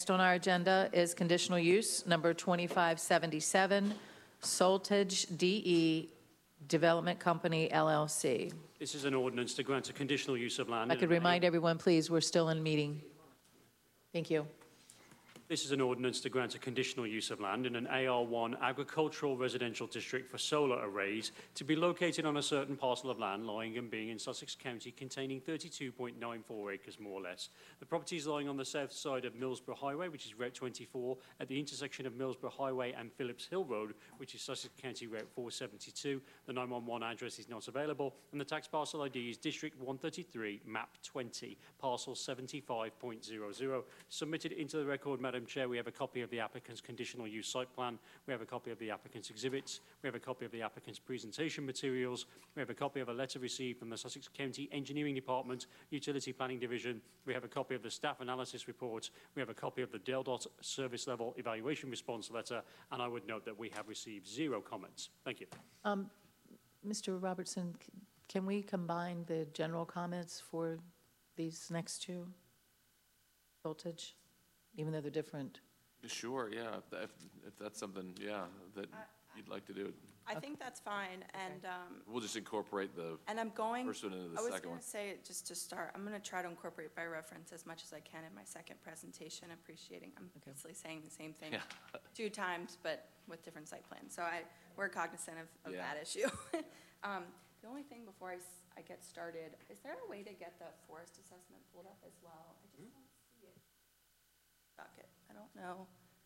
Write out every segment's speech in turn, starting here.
Next on our agenda is conditional use number 2577, Soltage DE Development Company, LLC. This is an ordinance to grant a conditional use of land. I could remind everyone, please, we're still in meeting. Thank you. This is an ordinance to grant a conditional use of land in an AR1 agricultural residential district for solar arrays to be located on a certain parcel of land lying and being in Sussex County containing 32.94 acres more or less. The property is lying on the south side of Millsborough Highway, which is Route 24, at the intersection of Millsborough Highway and Phillips Hill Road, which is Sussex County Route 472. The 911 address is not available, and the tax parcel ID is District 133, Map 20, Parcel 75.00. Submitted into the record, Madam Chair, we have a copy of the applicant's conditional use site plan, we have a copy of the applicant's exhibits, we have a copy of the applicant's presentation materials, we have a copy of a letter received from the Sussex County Engineering Department, Utility Planning Division, we have a copy of the staff analysis report, we have a copy of the DELDOT service level evaluation response letter, and I would note that we have received 0 comments. Thank you. Mr. Robertson, can we combine the general comments for these next two? Voltage? Even though they're different. Sure, yeah, if that's something, yeah, that you'd like to do. I think that's fine, and We'll just incorporate the and I'm going. first one into the I was second going one. to say, just to start, I'm going to try to incorporate by reference as much as I can in my second presentation, appreciating I'm basically saying the same thing 2 times, but with different site plans. So we're cognizant of Yeah. that issue. The only thing before I get started, is there a way to get the forest assessment pulled up as well? I just don't see it. Docket. I don't know.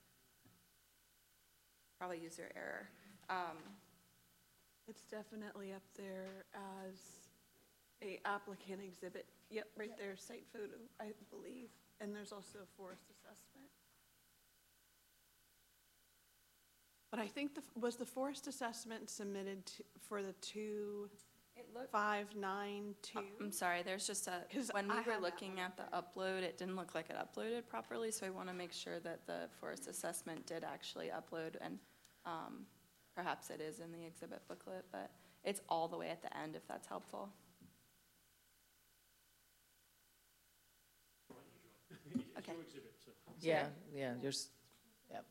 Probably user error. It's definitely up there as a applicant exhibit. Yep, right there, site photo, I believe. And there's also a forest assessment. But I think was the forest assessment submitted for the 2592? I'm sorry, there's just when we were looking at the upload, it didn't look like it uploaded properly, so I want to make sure that the forest assessment did actually upload, and perhaps it is in the exhibit booklet, but it's all the way at the end if that's helpful. Okay. Yeah, there's, yep.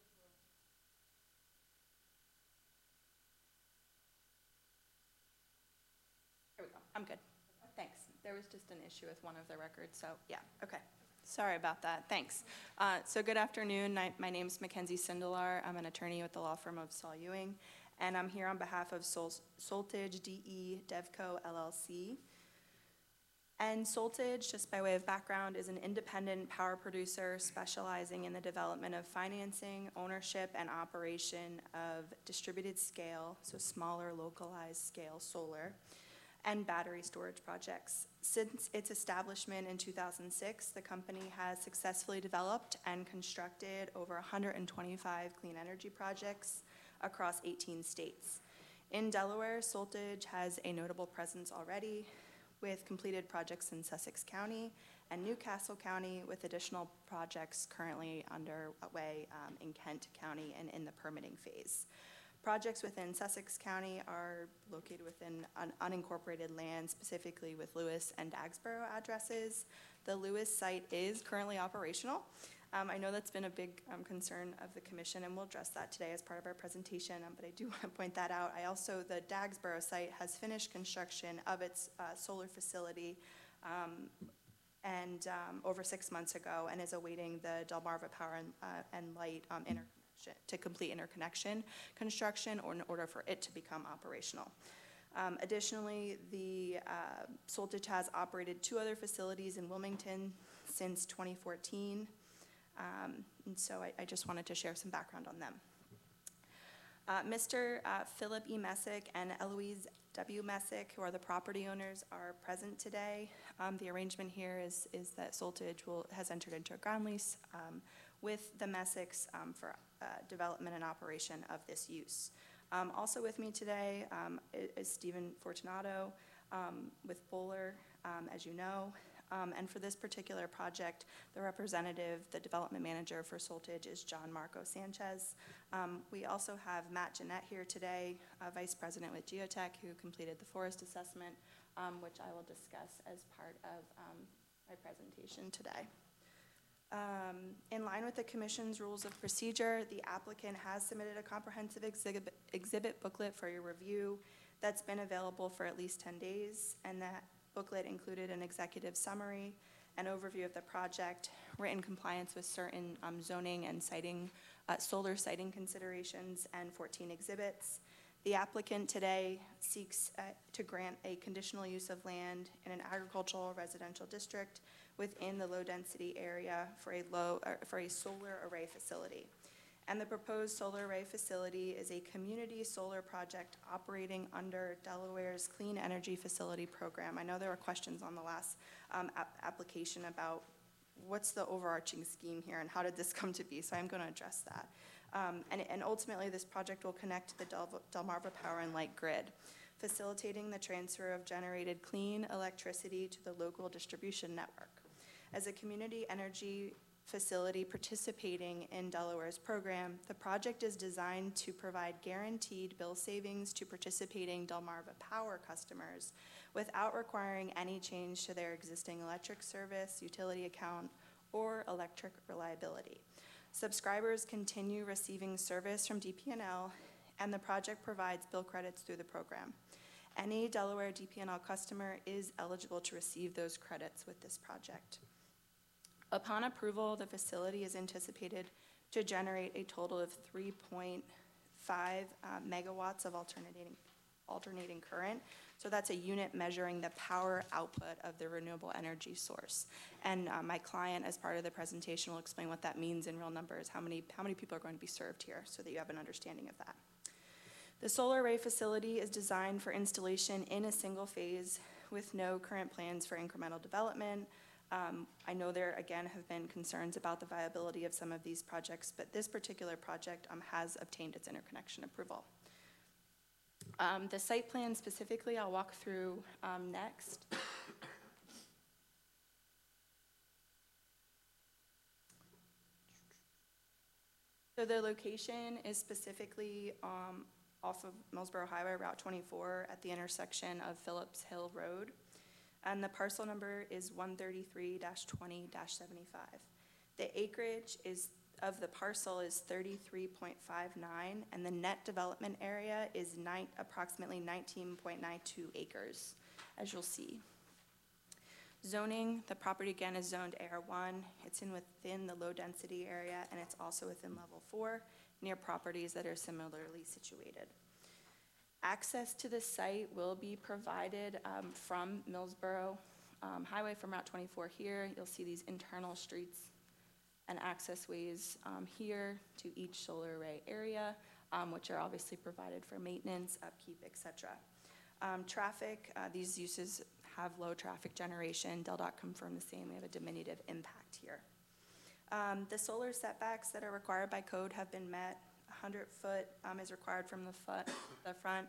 Here we go. I'm good. Thanks. There was just an issue with one of the records, so yeah, okay. Sorry about that. Thanks. So good afternoon. My name is Mackenzie Sindelar. I'm an attorney with the law firm of Saul Ewing, and I'm here on behalf of Soltage DE Devco LLC. And Soltage, just by way of background, is an independent power producer specializing in the development of financing, ownership, and operation of distributed scale, so smaller localized scale solar, and battery storage projects. Since its establishment in 2006, the company has successfully developed and constructed over 125 clean energy projects across 18 states. In Delaware, Soltage has a notable presence already, with completed projects in Sussex County and Newcastle County, with additional projects currently underway in Kent County and in the permitting phase. Projects within Sussex County are located within unincorporated land, specifically with Lewis and Dagsboro addresses. The Lewis site is currently operational. I know that's been a big concern of the commission, and we'll address that today as part of our presentation, but I do want to point that out. The Dagsboro site has finished construction of its solar facility over 6 months ago, and is awaiting the Delmarva Power and Light to complete interconnection construction in order for it to become operational. Additionally, the Soltage has operated 2 other facilities in Wilmington since 2014. And so I just wanted to share some background on them. Mr. Philip E. Messick and Eloise W. Messick, who are the property owners, are present today. The arrangement here is that Soltage has entered into a ground lease with the Messicks for development and operation of this use. Also with me today is Stephen Fortunato with Bowler, as you know. And for this particular project, the representative, the development manager for Soltage, is John Marco Sanchez. We also have Matt Jeanette here today, vice president with Geotech, who completed the forest assessment, which I will discuss as part of my presentation today. In line with the commission's rules of procedure, the applicant has submitted a comprehensive exhibit booklet for your review that's been available for at least 10 days, and that booklet included an executive summary, an overview of the project, written compliance with certain zoning and siting, solar siting considerations, and 14 exhibits. The applicant today seeks to grant a conditional use of land in an agricultural residential district within the low-density area for a solar array facility. And the proposed solar array facility is a community solar project operating under Delaware's Clean Energy Facility Program. I know there were questions on the last application about what's the overarching scheme here and how did this come to be, so I'm going to address that. And ultimately, this project will connect to the Delmarva Power and Light grid, facilitating the transfer of generated clean electricity to the local distribution network. As a community energy facility participating in Delaware's program, the project is designed to provide guaranteed bill savings to participating Delmarva Power customers without requiring any change to their existing electric service, utility account, or electric reliability. Subscribers continue receiving service from DP&L, and the project provides bill credits through the program. Any Delaware DP&L customer is eligible to receive those credits with this project. Upon approval, the facility is anticipated to generate a total of 3.5 megawatts of alternating current. So that's a unit measuring the power output of the renewable energy source. And my client, as part of the presentation, will explain what that means in real numbers, how many people are going to be served here, so that you have an understanding of that. The solar array facility is designed for installation in a single phase with no current plans for incremental development. I know there, again, have been concerns about the viability of some of these projects, but this particular project has obtained its interconnection approval. The site plan specifically, I'll walk through next. So the location is specifically off of Millsboro Highway, Route 24, at the intersection of Phillips Hill Road. And the parcel number is 133-20-75. The acreage of the parcel is 33.59, and the net development area is approximately 19.92 acres, as you'll see. Zoning, the property again is zoned AR1. It's within the low density area, and it's also within level 4, near properties that are similarly situated. Access to the site will be provided from Millsboro Highway, from Route 24 here. You'll see these internal streets and access ways here to each solar array area, which are obviously provided for maintenance, upkeep, etc. Traffic, these uses have low traffic generation. DelDOT confirmed the same. We have a diminutive impact here. The solar setbacks that are required by code have been met. 100 foot is required from the front.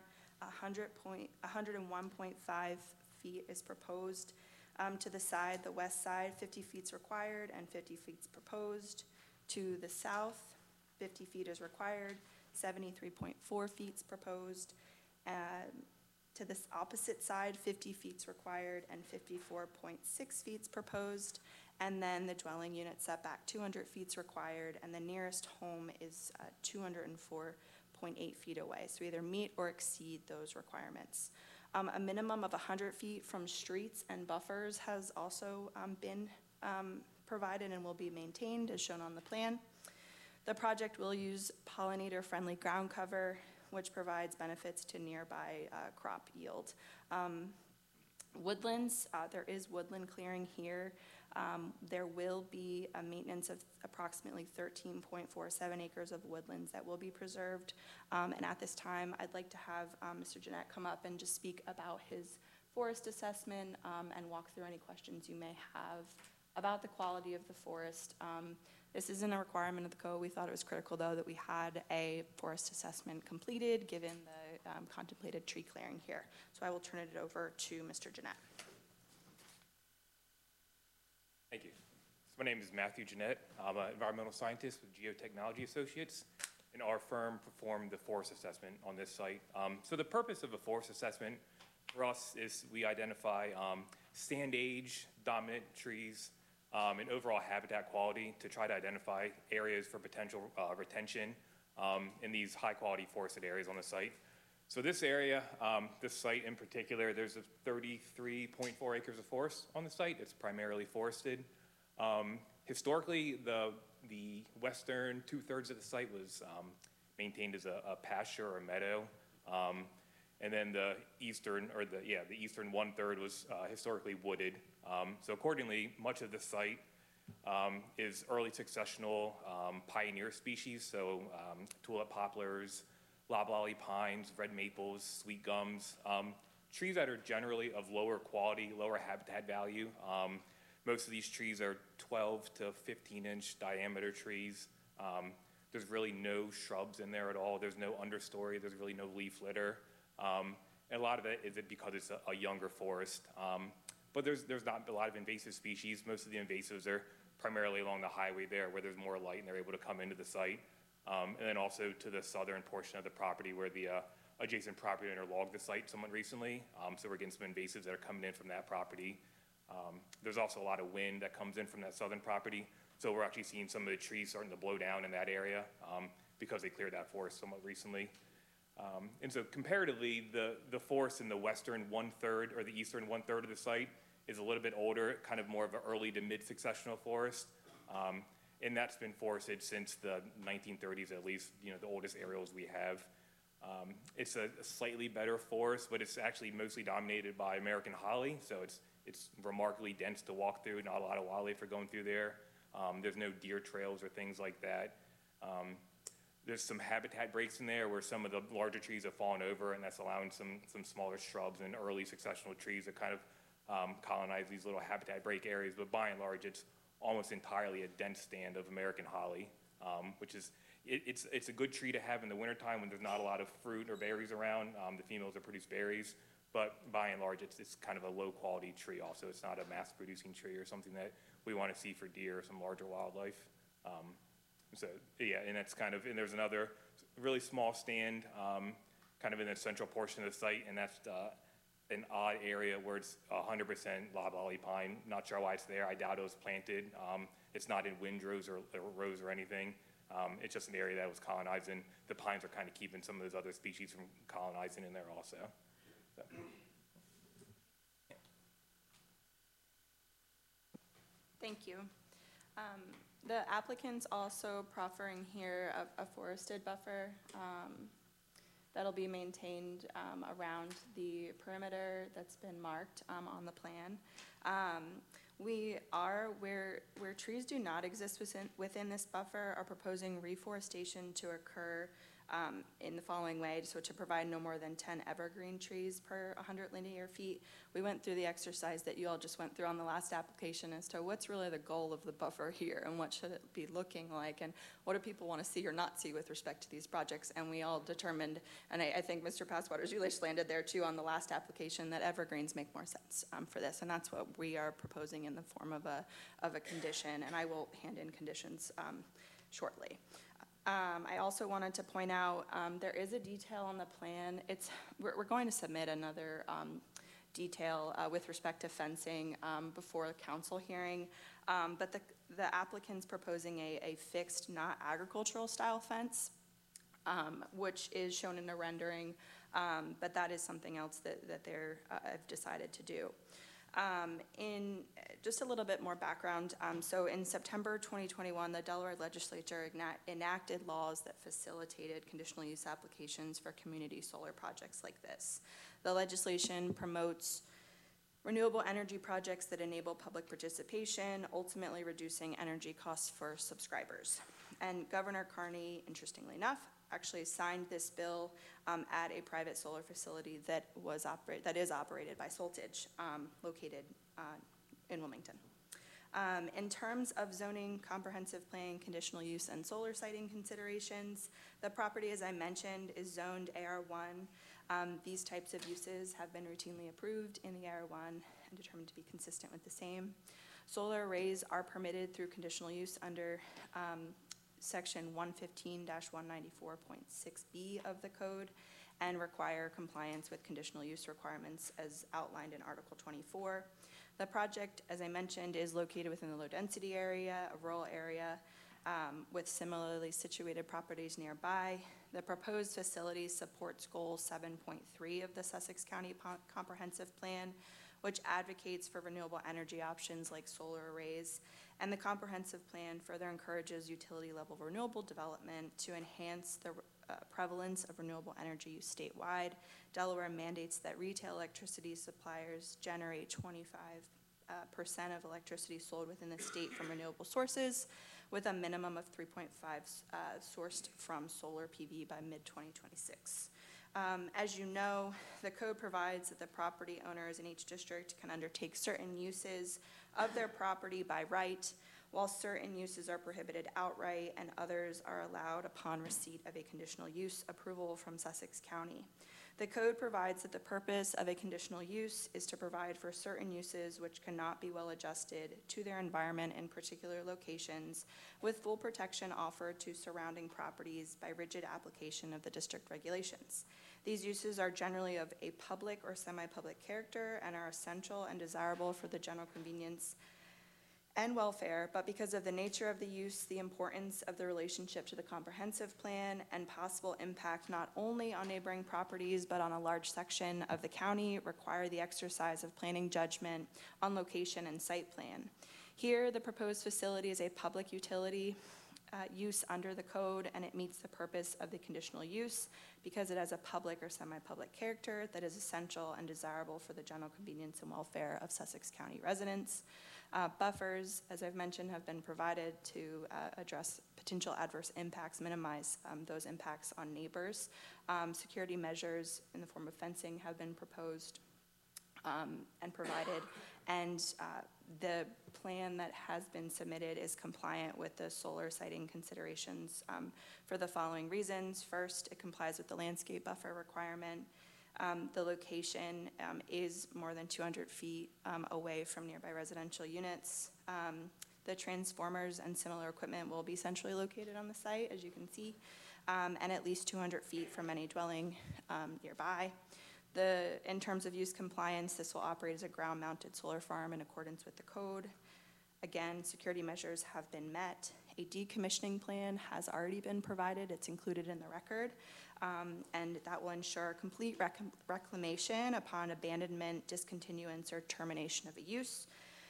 101.5 feet is proposed. To the side, the west side, 50 feet is required and 50 feet is proposed. To the south, 50 feet is required, 73.4 feet is proposed. To this opposite side, 50 feet is required and 54.6 feet is proposed. And then the dwelling unit setback, 200 feet is required, and the nearest home is 204.8 feet away. So either meet or exceed those requirements. A minimum of 100 feet from streets and buffers has also been provided and will be maintained as shown on the plan. The project will use pollinator-friendly ground cover, which provides benefits to nearby crop yield. Woodlands, there is woodland clearing here. There will be a maintenance of approximately 13.47 acres of woodlands that will be preserved. And at this time, I'd like to have Mr. Jeanette come up and just speak about his forest assessment and walk through any questions you may have about the quality of the forest. This isn't a requirement of the code. We thought it was critical, though, that we had a forest assessment completed given the contemplated tree clearing here. So I will turn it over to Mr. Jeanette. Thank you. So my name is Matthew Jeanette. I'm an environmental scientist with Geotechnology Associates, and our firm performed the forest assessment on this site. So the purpose of a forest assessment for us is we identify stand age, dominant trees, and overall habitat quality to try to identify areas for potential retention in these high-quality forested areas on the site. So this area, this site in particular, there's 33.4 acres of forest on the site. It's primarily forested. Historically, the western 2/3 of the site was maintained as a pasture or a meadow. And then the eastern 1/3 was historically wooded. So accordingly, much of the site is early successional pioneer species, so tulip poplars, loblolly pines, red maples, sweet gums, trees that are generally of lower quality, lower habitat value. Most of these trees are 12 to 15-inch diameter trees. There's really no shrubs in there at all. There's no understory. There's really no leaf litter. And a lot of it is because it's a younger forest. But there's not a lot of invasive species. Most of the invasives are primarily along the highway there where there's more light and they're able to come into the site. And then also to the southern portion of the property where the adjacent property owner logged the site somewhat recently. So we're getting some invasives that are coming in from that property. There's also a lot of wind that comes in from that southern property. So we're actually seeing some of the trees starting to blow down in that area because they cleared that forest somewhat recently. And so comparatively, the forest in the western 1/3 or the eastern 1/3 of the site is a little bit older, kind of more of an early to mid-successional forest. And that's been forested since the 1930s, at least, you know, the oldest aerials we have. It's a slightly better forest, but it's actually mostly dominated by American holly, so it's remarkably dense to walk through, not a lot of wildlife are going through there. There's no deer trails or things like that. There's some habitat breaks in there where some of the larger trees have fallen over, and that's allowing some smaller shrubs and early successional trees to kind of colonize these little habitat break areas. But by and large, it's almost entirely a dense stand of American holly, which is, it's a good tree to have in the wintertime when there's not a lot of fruit or berries around. The females that produce berries, but by and large, it's kind of a low quality tree also. It's not a mass producing tree or something that we want to see for deer or some larger wildlife. So yeah, and that's kind of, and there's another really small stand kind of in the central portion of the site, and that's an odd area where it's 100% loblolly pine. Not sure why it's there. I doubt it was planted. It's not in windrows or rows or anything. It's just an area that was colonized, and the pines are kind of keeping some of those other species from colonizing in there also. So. Thank you. The applicant's also proffering here a forested buffer that'll be maintained around the perimeter that's been marked on the plan. We are, where trees do not exist within this buffer, are proposing reforestation to occur in the following way. So to provide no more than 10 evergreen trees per 100 linear feet. We went through the exercise that you all just went through on the last application as to what's really the goal of the buffer here and what should it be looking like and what do people want to see or not see with respect to these projects. And we all determined, and I think Mr. Passwater's you landed there too on the last application, that evergreens make more sense for this. And that's what we are proposing in the form of a condition. And I will hand in conditions shortly. I also wanted to point out there is a detail on the plan. We're going to submit another detail with respect to fencing before a council hearing, but the applicant's proposing a fixed, not agricultural style fence, which is shown in the rendering, but that is something else that they're have decided to do. In just a little bit more background, so in September 2021, the Delaware legislature enacted laws that facilitated conditional use applications for community solar projects like this. The legislation promotes renewable energy projects that enable public participation, ultimately reducing energy costs for subscribers. And Governor Carney, interestingly enough, actually signed this bill at a private solar facility that is operated by Soltage, located in Wilmington. In terms of zoning, comprehensive plan, conditional use, and solar siting considerations, the property, as I mentioned, is zoned AR1. These types of uses have been routinely approved in the AR1 and determined to be consistent with the same. Solar arrays are permitted through conditional use under Section 115-194.6B of the code and require compliance with conditional use requirements as outlined in Article 24. The project, as I mentioned, is located within the low-density area, a rural area, with similarly situated properties nearby. The proposed facility supports Goal 7.3 of the Sussex County Comprehensive Plan, which advocates for renewable energy options like solar arrays. And the comprehensive plan further encourages utility-level renewable development to enhance the prevalence of renewable energy use statewide. Delaware mandates that retail electricity suppliers generate 25% of electricity sold within the state from renewable sources, with a minimum of 3.5 sourced from solar PV by mid-2026. As you know, the code provides that the property owners in each district can undertake certain uses of their property by right, while certain uses are prohibited outright and others are allowed upon receipt of a conditional use approval from Sussex County. The code provides that the purpose of a conditional use is to provide for certain uses which cannot be well adjusted to their environment in particular locations, with full protection offered to surrounding properties by rigid application of the district regulations. These uses are generally of a public or semi-public character and are essential and desirable for the general convenience and welfare, but because of the nature of the use, the importance of the relationship to the comprehensive plan, and possible impact not only on neighboring properties but on a large section of the county, require the exercise of planning judgment on location and site plan. Here, the proposed facility is a public utility use under the code, and it meets the purpose of the conditional use because it has a public or semi-public character that is essential and desirable for the general convenience and welfare of Sussex County residents. Buffers, as I've mentioned, have been provided to address potential adverse impacts, minimize those impacts on neighbors. Security measures in the form of fencing have been proposed and provided, and the plan that has been submitted is compliant with the solar siting considerations for the following reasons. First, it complies with the landscape buffer requirement. The location is more than 200 feet away from nearby residential units. The transformers and similar equipment will be centrally located on the site, as you can see, and at least 200 feet from any dwelling nearby. In terms of use compliance, this will operate as a ground-mounted solar farm in accordance with the code. Again, security measures have been met. A decommissioning plan has already been provided. It's included in the record. And that will ensure complete reclamation upon abandonment, discontinuance, or termination of a use.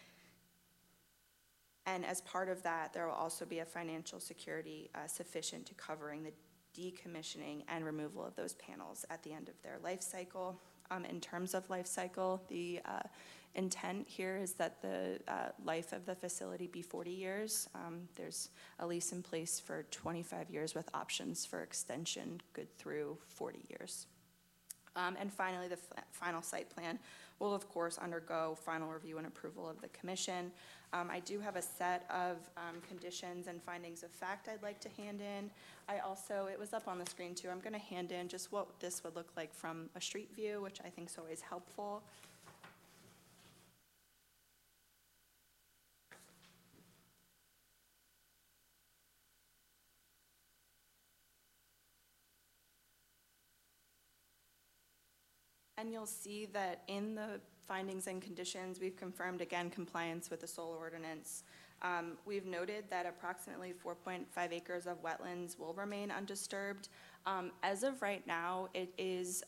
And as part of that, there will also be a financial security sufficient to covering the decommissioning and removal of those panels at the end of their life cycle. In terms of life cycle, the intent here is that the life of the facility be 40 years. There's a lease in place for 25 years with options for extension good through 40 years. And finally, the final site plan will, of course, undergo final review and approval of the commission. I do have a set of conditions and findings of fact I'd like to hand in. It was up on the screen too, I'm going to hand in just what this would look like from a street view, which I think is always helpful. And you'll see that in the findings and conditions, we've confirmed, again, compliance with the solar ordinance. We've noted that approximately 4.5 acres of wetlands will remain undisturbed. As of right now, it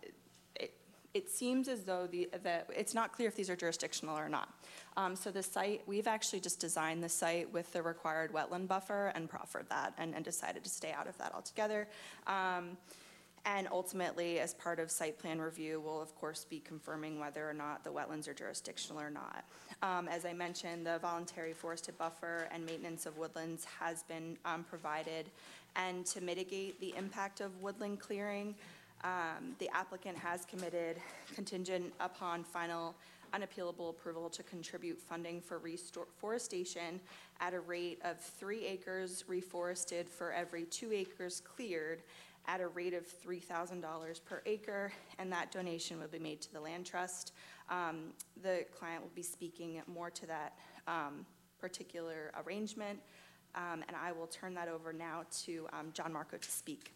seems as though it's not clear if these are jurisdictional or not. So the site, we've actually just designed the site with the required wetland buffer and proffered that and decided to stay out of that altogether. And ultimately, as part of site plan review, we'll of course be confirming whether or not the wetlands are jurisdictional or not. As I mentioned, the voluntary forested buffer and maintenance of woodlands has been provided. And to mitigate the impact of woodland clearing, the applicant has committed, contingent upon final unappealable approval, to contribute funding for reforestation at a rate of 3 acres reforested for every 2 acres cleared, at a rate of $3,000 per acre, and that donation will be made to the land trust. The client will be speaking more to that particular arrangement, and I will turn that over now to John Marco to speak.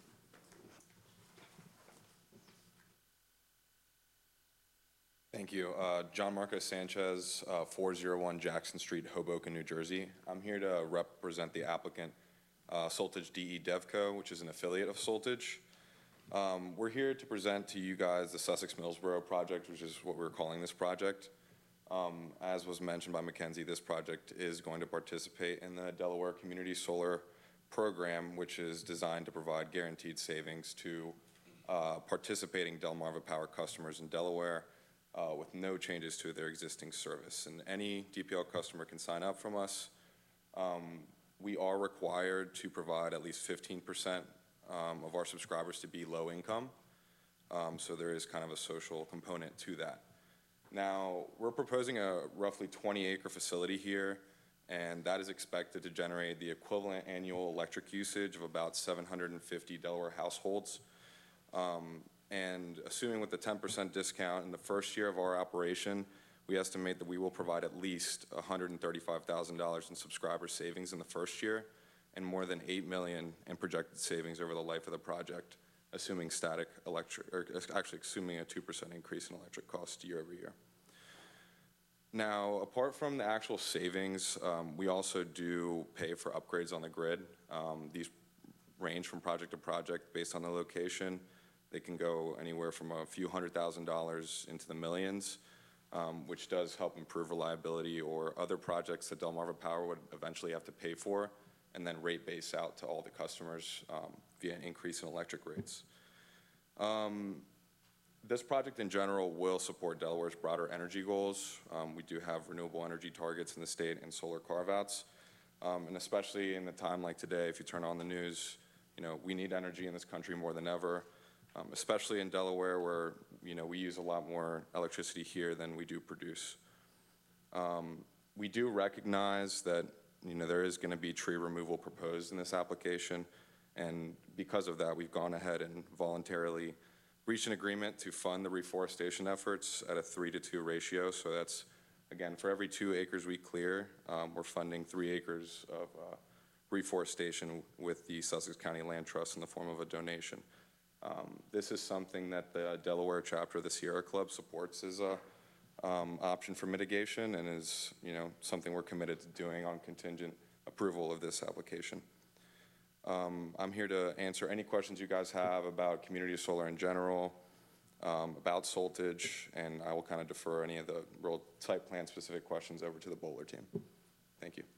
Thank you. John Marcos Sanchez, 401 Jackson Street, Hoboken, New Jersey. I'm here to represent the applicant, Soltage DE DevCo, which is an affiliate of Soltage. We're here to present to you guys the Sussex Millsboro project, which is what we're calling this project. As was mentioned by Mackenzie, this project is going to participate in the Delaware Community Solar Program, which is designed to provide guaranteed savings to participating Delmarva Power customers in Delaware with no changes to their existing service. And any DPL customer can sign up from us. We are required to provide at least 15% of our subscribers to be low income. So there is kind of a social component to that. Now, we're proposing a roughly 20-acre facility here, and that is expected to generate the equivalent annual electric usage of about 750 Delaware households. And assuming with the 10% discount in the first year of our operation, we estimate that we will provide at least $135,000 in subscriber savings in the first year and more than $8 million in projected savings over the life of the project, assuming static electric, or actually assuming a 2% increase in electric costs year over year. Now, apart from the actual savings, we also do pay for upgrades on the grid. These range from project to project based on the location. They can go anywhere from a few $100,000 into the millions, which does help improve reliability or other projects that Delmarva Power would eventually have to pay for and then rate base out to all the customers via an increase in electric rates. This project in general will support Delaware's broader energy goals. We do have renewable energy targets in the state and solar carve-outs. And especially in a time like today, if you turn on the news, we need energy in this country more than ever, especially in Delaware where, we use a lot more electricity here than we do produce. We do recognize that, there is going to be tree removal proposed in this application. And because of that, we've gone ahead and voluntarily reached an agreement to fund the reforestation efforts at a 3-to-2 ratio. So that's, again, for every 2 acres we clear, we're funding 3 acres of reforestation with the Sussex County Land Trust in the form of a donation. This is something that the Delaware chapter of the Sierra Club supports as a option for mitigation and is, something we're committed to doing on contingent approval of this application. I'm here to answer any questions you guys have about community solar in general, about Soltage, and I will kind of defer any of the real site plan specific questions over to the Bowler team. Thank you.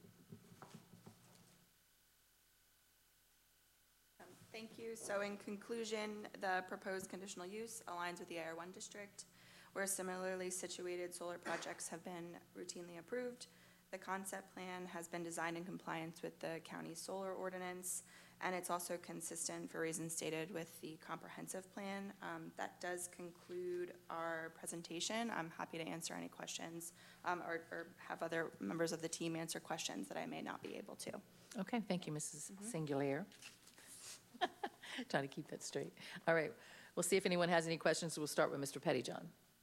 Thank you. So in conclusion, the proposed conditional use aligns with the AR1 district, where similarly situated solar projects have been routinely approved. The concept plan has been designed in compliance with the county solar ordinance, and it's also consistent for reasons stated with the comprehensive plan. That does conclude our presentation. I'm happy to answer any questions or have other members of the team answer questions that I may not be able to. Okay, thank you, Mrs. Singulier. Trying to keep that straight. All right, we'll see if anyone has any questions. We'll start with Mr. Pettyjohn.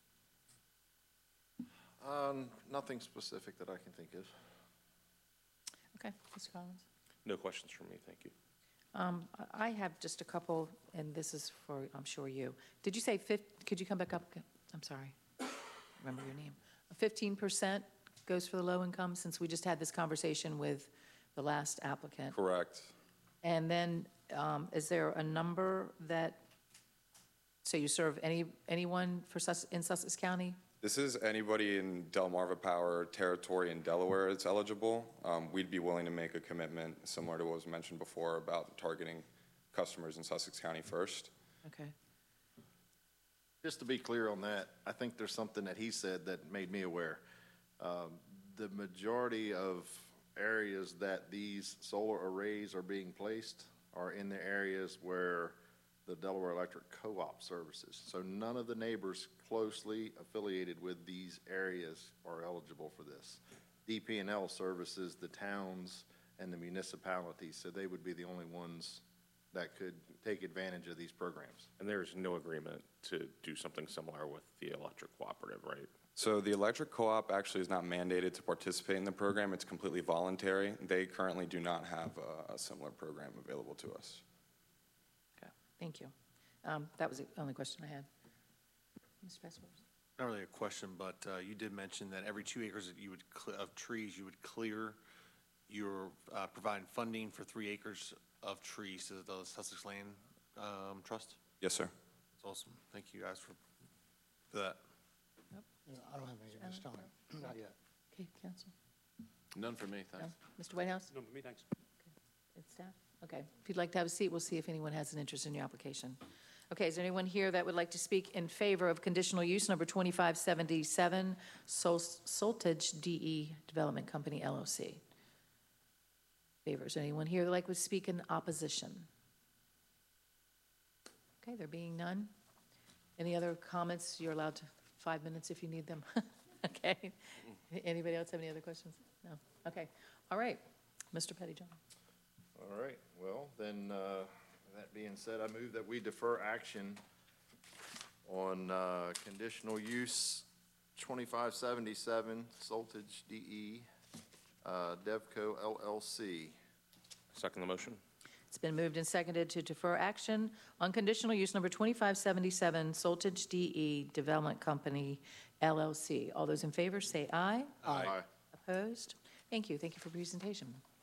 Nothing specific that I can think of. Okay, Mr. Collins. No questions from me, thank you. I have just a couple, and this is for, I'm sure you. Did you say, could you come back up? I'm sorry, remember your name. 15% goes for the low income, since we just had this conversation with the last applicant. Correct. And then is there a number that, so you serve anyone for in Sussex County? This is anybody in Delmarva Power territory in Delaware that's eligible. We'd be willing to make a commitment similar to what was mentioned before about targeting customers in Sussex County first. Okay. Just to be clear on that, I think there's something that he said that made me aware. The majority of areas that these solar arrays are being placed are in the areas where the Delaware Electric Co-op services. So none of the neighbors closely affiliated with these areas are eligible for this. DP&L services the towns and the municipalities, so they would be the only ones that could take advantage of these programs. And there's no agreement to do something similar with the electric cooperative, right? So the electric co-op actually is not mandated to participate in the program. It's completely voluntary. They currently do not have a similar program available to us. Okay, thank you. That was the only question I had. Mr. Passwords? Not really a question, but you did mention that every 2 acres that you would, of trees, you would clear. You're providing funding for 3 acres of trees to the Sussex Land Trust? Yes, sir. That's awesome. Thank you guys for that. I don't have anything this time, not yet. Okay, council? None for me, thanks. No? Mr. Whitehouse? None for me, thanks. And staff? Okay. If you'd like to have a seat, we'll see if anyone has an interest in your application. Okay, is there anyone here that would like to speak in favor of conditional use number 2577, Soltage DE Development Company LLC? Favor. Is there anyone here that would like to speak in opposition? Okay, there being none. Any other comments? You're allowed to 5 minutes if you need them. Okay. Anybody else have any other questions? No? Okay. All right. Mr. Pettyjohn. All right, well, then, that being said, I move that we defer action on conditional use 2577, Soltage DE, Devco LLC. Second the motion? It's been moved and seconded to defer action on conditional use number 2577, Soltage DE Development Company LLC. All those in favor say aye. Aye. Opposed? Thank you. Thank you for presentation.